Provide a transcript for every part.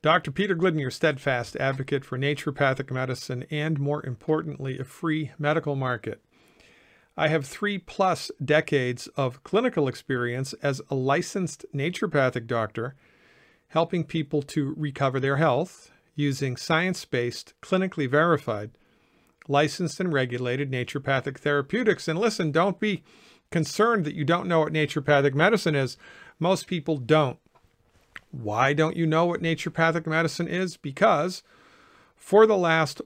Dr. Peter Glidden, your steadfast advocate for naturopathic medicine and, more importantly, a free medical market. I have 3+ decades of clinical experience as a licensed naturopathic doctor, helping people to recover their health using science-based, clinically verified, licensed and regulated naturopathic therapeutics. And listen, don't be concerned that you don't know what naturopathic medicine is. Most people don't. Why don't you know what naturopathic medicine is? Because for the last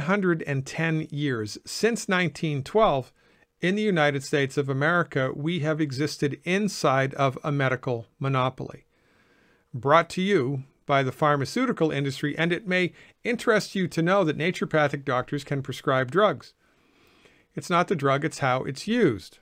110 years, since 1912, in the United States of America, we have existed inside of a medical monopoly, brought to you by the pharmaceutical industry. And it may interest you to know that naturopathic doctors can prescribe drugs. It's not the drug, it's how it's used.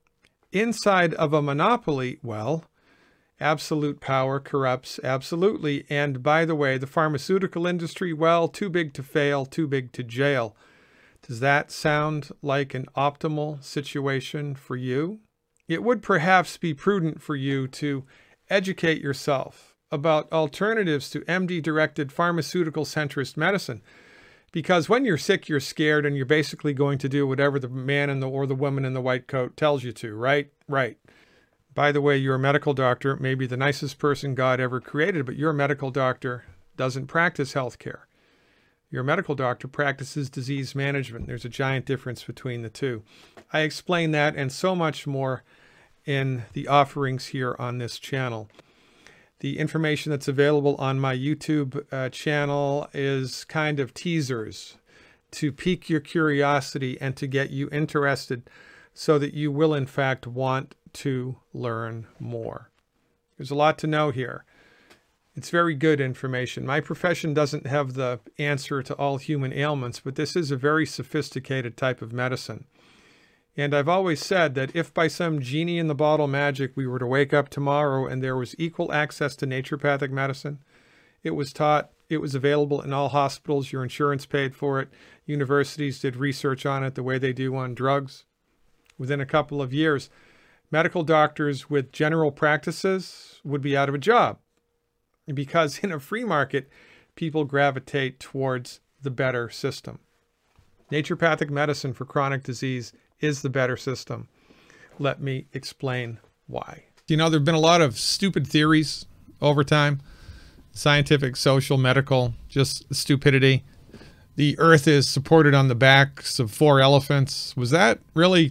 Inside of a monopoly, well, absolute power corrupts absolutely. And by the way, the pharmaceutical industry, well, too big to fail, too big to jail. Does that sound like an optimal situation for you? It would perhaps be prudent for you to educate yourself about alternatives to MD-directed pharmaceutical centrist medicine. Because when you're sick, you're scared, and you're basically going to do whatever the man or the woman in the white coat tells you to, right? Right. By the way, you're a medical doctor, maybe the nicest person God ever created, but your medical doctor doesn't practice healthcare. Your medical doctor practices disease management. There's a giant difference between the two. I explain that and so much more in the offerings here on this channel. The information that's available on my YouTube channel is kind of teasers to pique your curiosity and to get you interested so that you will, in fact, want to learn more. There's a lot to know here. It's very good information. My profession doesn't have the answer to all human ailments, but this is a very sophisticated type of medicine. And I've always said that if by some genie in the bottle magic we were to wake up tomorrow and there was equal access to naturopathic medicine, it was taught, it was available in all hospitals, your insurance paid for it, universities did research on it the way they do on drugs, within a couple of years, medical doctors with general practices would be out of a job. Because in a free market, people gravitate towards the better system. Naturopathic medicine for chronic disease is the better system. Let me explain why. You know, there have been a lot of stupid theories over time. Scientific, social, medical, just stupidity. The earth is supported on the backs of 4 elephants. Was that really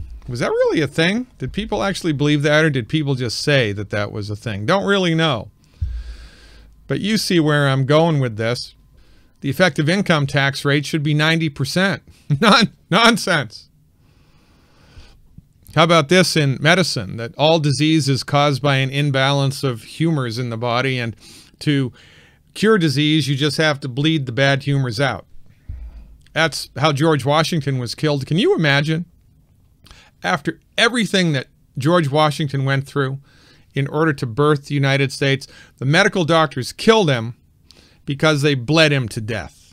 a thing? Did people actually believe that, or did people just say that that was a thing? Don't really know. But you see where I'm going with this. The effective income tax rate should be 90%. Nonsense. How about this in medicine, that all disease is caused by an imbalance of humors in the body, and to cure disease, you just have to bleed the bad humors out. That's how George Washington was killed. Can you imagine? After everything that George Washington went through in order to birth the United States, the medical doctors killed him because they bled him to death.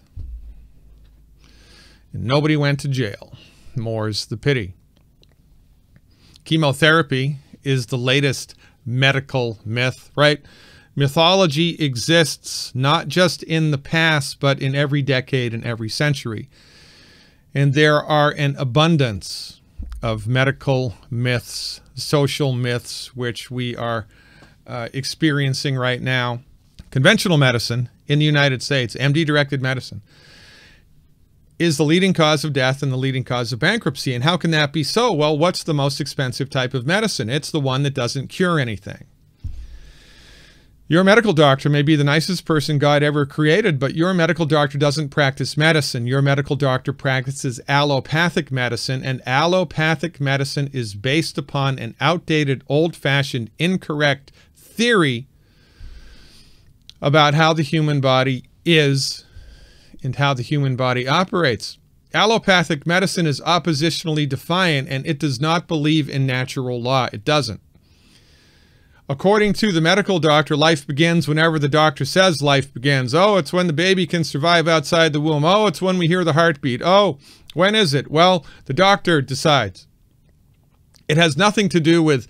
And nobody went to jail. More's the pity. Chemotherapy is the latest medical myth, right? Mythology exists not just in the past, but in every decade and every century. And there are an abundance of medical myths, social myths, which we are experiencing right now. Conventional medicine in the United States, MD-directed medicine, is the leading cause of death and the leading cause of bankruptcy. And how can that be so? Well, what's the most expensive type of medicine? It's the one that doesn't cure anything. Your medical doctor may be the nicest person God ever created, but your medical doctor doesn't practice medicine. Your medical doctor practices allopathic medicine, and allopathic medicine is based upon an outdated, old-fashioned, incorrect theory about how the human body is and how the human body operates. Allopathic medicine is oppositionally defiant, and it does not believe in natural law. It doesn't. According to the medical doctor, life begins whenever the doctor says life begins. Oh, it's when the baby can survive outside the womb. Oh, it's when we hear the heartbeat. Oh, when is it? Well, the doctor decides. It has nothing to do with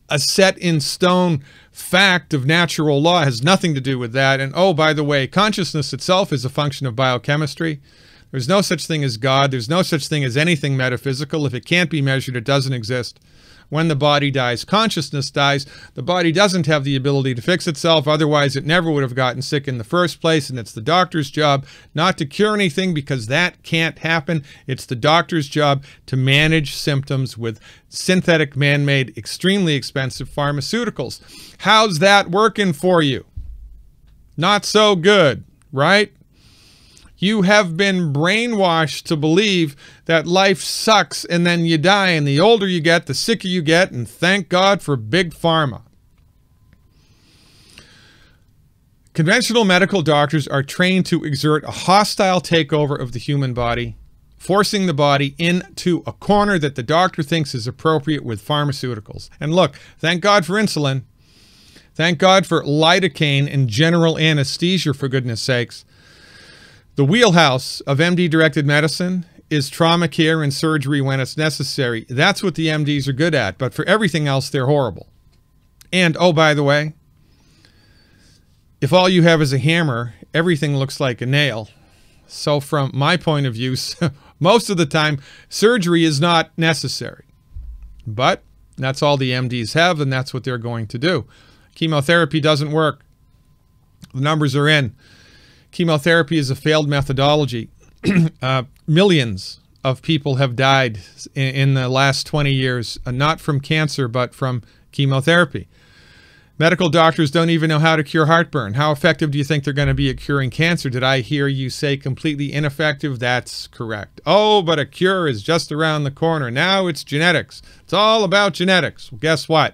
a set in stone fact of natural law. It has nothing to do with that. And oh, by the way, consciousness itself is a function of biochemistry. There's no such thing as God. There's no such thing as anything metaphysical. If it can't be measured, it doesn't exist. When the body dies, consciousness dies. The body doesn't have the ability to fix itself. Otherwise, it never would have gotten sick in the first place. And it's the doctor's job not to cure anything, because that can't happen. It's the doctor's job to manage symptoms with synthetic, man-made, extremely expensive pharmaceuticals. How's that working for you? Not so good, right? You have been brainwashed to believe that life sucks and then you die, and the older you get, the sicker you get, and thank God for Big Pharma. Conventional medical doctors are trained to exert a hostile takeover of the human body, forcing the body into a corner that the doctor thinks is appropriate with pharmaceuticals. And look, thank God for insulin. Thank God for lidocaine and general anesthesia, for goodness sakes. The wheelhouse of MD-directed medicine is trauma care and surgery when it's necessary. That's what the MDs are good at, but for everything else, they're horrible. And, oh, by the way, if all you have is a hammer, everything looks like a nail. So from my point of view, most of the time, surgery is not necessary. But that's all the MDs have, and that's what they're going to do. Chemotherapy doesn't work. The numbers are in. Chemotherapy is a failed methodology. Millions of people have died in the last 20 years, not from cancer, but from chemotherapy. Medical doctors don't even know how to cure heartburn. How effective do you think they're going to be at curing cancer? Did I hear you say completely ineffective? That's correct. Oh, but a cure is just around the corner. Now it's genetics. It's all about genetics. Well, guess what?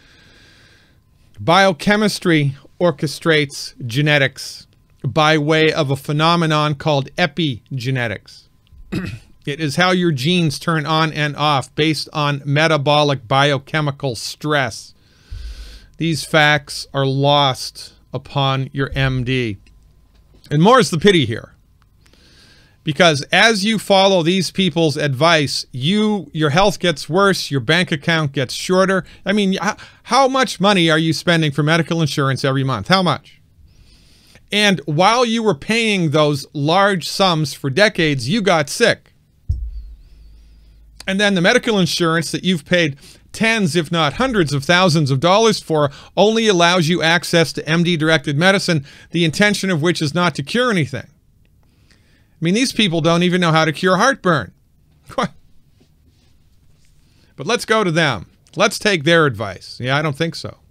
Biochemistry orchestrates genetics by way of a phenomenon called epigenetics. It is how your genes turn on and off based on metabolic biochemical stress. These facts are lost upon your MD. And more's the pity here. Because as you follow these people's advice, your health gets worse, your bank account gets shorter. I mean, how much money are you spending for medical insurance every month? How much? And while you were paying those large sums for decades, you got sick. And then the medical insurance that you've paid tens, if not hundreds of thousands of dollars for only allows you access to MD-directed medicine, the intention of which is not to cure anything. I mean, these people don't even know how to cure heartburn. But let's go to them. Let's take their advice. Yeah, I don't think so.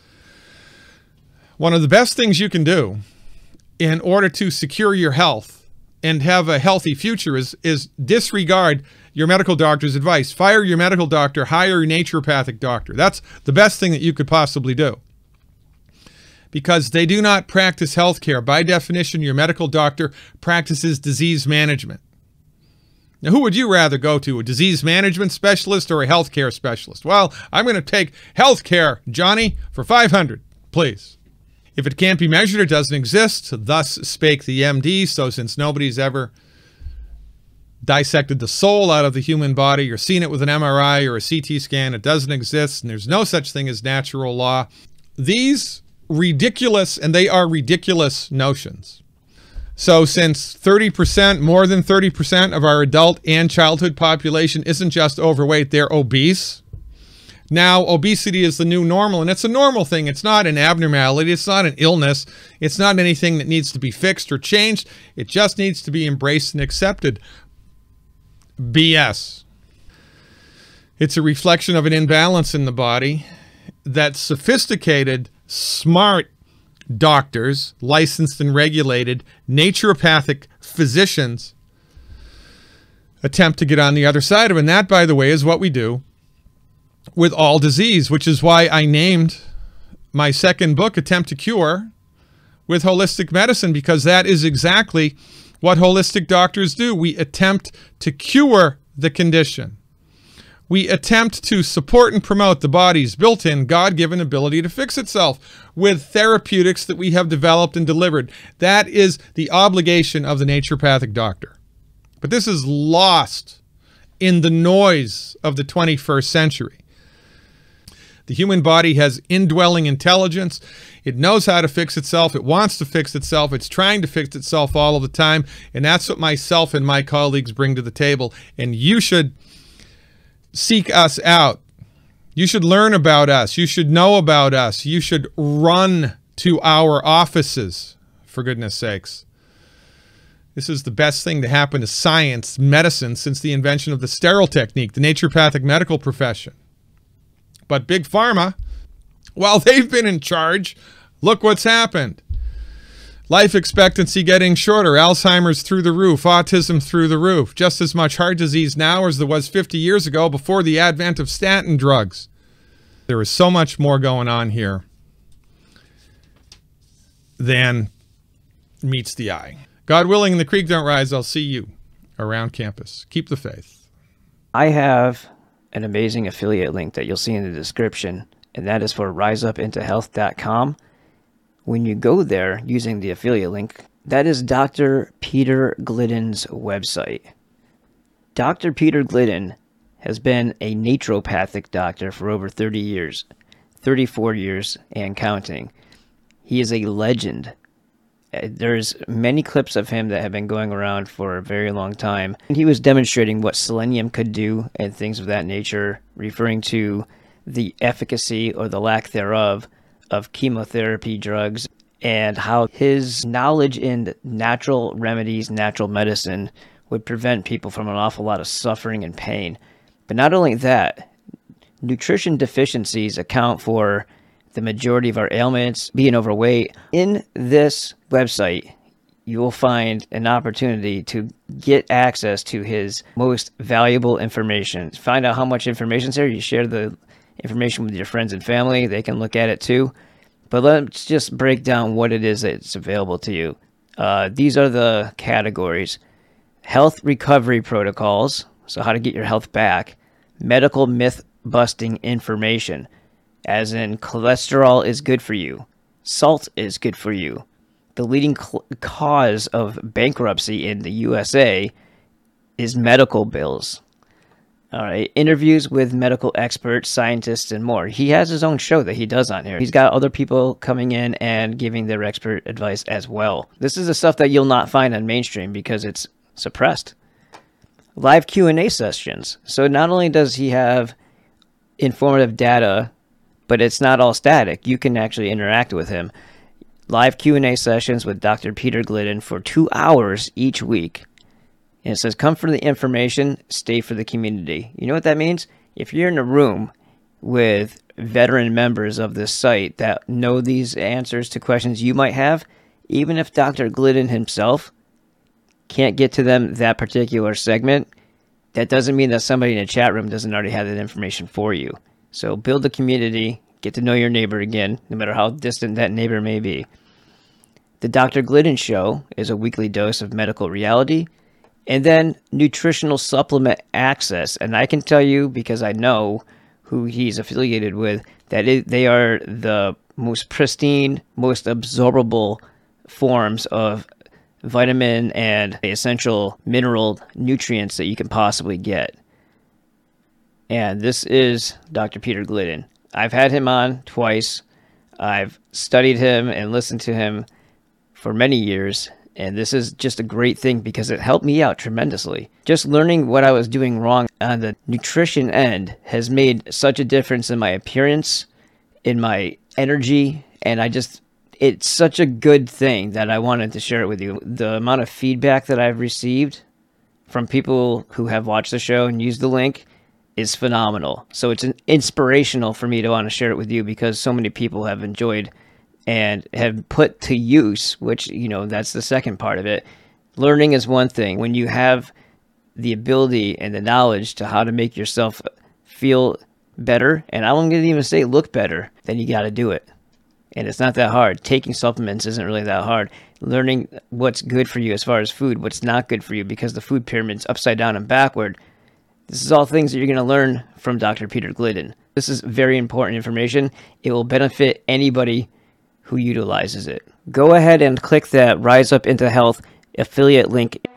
One of the best things you can do in order to secure your health and have a healthy future is disregard your medical doctor's advice. Fire your medical doctor, hire a naturopathic doctor. That's the best thing that you could possibly do. Because they do not practice healthcare. By definition, your medical doctor practices disease management. Now, who would you rather go to, a disease management specialist or a healthcare specialist? Well, I'm going to take healthcare, Johnny, for $500, please. If it can't be measured, it doesn't exist. Thus spake the MD. So since nobody's ever dissected the soul out of the human body or seen it with an MRI or a CT scan, it doesn't exist, and there's no such thing as natural law. These ridiculous, and they are ridiculous, notions. So since 30%, more than 30% of our adult and childhood population isn't just overweight, they're obese. Now, obesity is the new normal, and it's a normal thing. It's not an abnormality. It's not an illness. It's not anything that needs to be fixed or changed. It just needs to be embraced and accepted. BS. It's a reflection of an imbalance in the body that sophisticated, smart doctors, licensed and regulated, naturopathic physicians attempt to get on the other side of. And that, by the way, is what we do with all disease, which is why I named my second book, Attempt to Cure, with holistic medicine, because that is exactly what holistic doctors do. We attempt to cure the condition. We attempt to support and promote the body's built-in God-given ability to fix itself with therapeutics that we have developed and delivered. That is the obligation of the naturopathic doctor. But this is lost in the noise of the 21st century. The human body has indwelling intelligence. It knows how to fix itself. It wants to fix itself. It's trying to fix itself all of the time. And that's what myself and my colleagues bring to the table. And you should seek us out. You should learn about us. You should know about us. You should run to our offices, for goodness sakes. This is the best thing to happen to science, medicine, since the invention of the sterile technique, the naturopathic medical profession. But Big Pharma, while they've been in charge, look what's happened. Life expectancy getting shorter, Alzheimer's through the roof, autism through the roof. Just as much heart disease now as there was 50 years ago before the advent of statin drugs. There is so much more going on here than meets the eye. God willing, and the creek don't rise, I'll see you around campus. Keep the faith. I have an amazing affiliate link that you'll see in the description, and that is for riseupintohealth.com. When you go there using the affiliate link, that is Dr. Peter Glidden's website. Dr. Peter Glidden has been a naturopathic doctor for over 30 years, 34 years and counting. He is a legend. There's many clips of him that have been going around for a very long time. He was demonstrating what selenium could do and things of that nature, referring to the efficacy or the lack thereof of chemotherapy drugs, and how his knowledge in natural remedies, natural medicine, would prevent people from an awful lot of suffering and pain. But not only that, nutrition deficiencies account for the majority of our ailments, being overweight. In this website, you will find an opportunity to get access to his most valuable information. Find out how much information is there. You share the information with your friends and family. They can look at it too. But let's just break down what it is that's available to you. These are the categories. Health recovery protocols, so how to get your health back. Medical myth-busting information, as in cholesterol is good for you. Salt is good for you. The leading cause of bankruptcy in the USA is medical bills. All right, interviews with medical experts, scientists, and more. He has his own show that he does on here. He's got other people coming in and giving their expert advice as well. This is the stuff that you'll not find on mainstream because it's suppressed. Live Q&A sessions. So not only does he have informative data, but it's not all static. You can actually interact with him. Live Q&A sessions with Dr. Peter Glidden for 2 hours each week. And it says, come for the information, stay for the community. You know what that means? If you're in a room with veteran members of this site that know these answers to questions you might have, even if Dr. Glidden himself can't get to them that particular segment, that doesn't mean that somebody in a chat room doesn't already have that information for you. So build a community, get to know your neighbor again, no matter how distant that neighbor may be. The Dr. Glidden Show is a weekly dose of medical reality, and then nutritional supplement access. And I can tell you, because I know who he's affiliated with, that they are the most pristine, most absorbable forms of vitamin and essential mineral nutrients that you can possibly get. And this is Dr. Peter Glidden. I've had him on twice. I've studied him and listened to him for many years. And this is just a great thing because it helped me out tremendously. Just learning what I was doing wrong on the nutrition end has made such a difference in my appearance, in my energy, and it's such a good thing that I wanted to share it with you. The amount of feedback that I've received from people who have watched the show and used the link is phenomenal. So it's inspirational for me to want to share it with you because so many people have enjoyed and have put to use, which, you know, that's the second part of it. Learning is one thing. When you have the ability and the knowledge to how to make yourself feel better, and I'm going to even say look better, then you got to do it. And it's not that hard. Taking supplements isn't really that hard. Learning what's good for you as far as food, what's not good for you, because the food pyramid's upside down and backward. This is all things that you're going to learn from Dr. Peter Glidden. This is very important information. It will benefit anybody who utilizes it. Go ahead and click that Rise Up Into Health affiliate link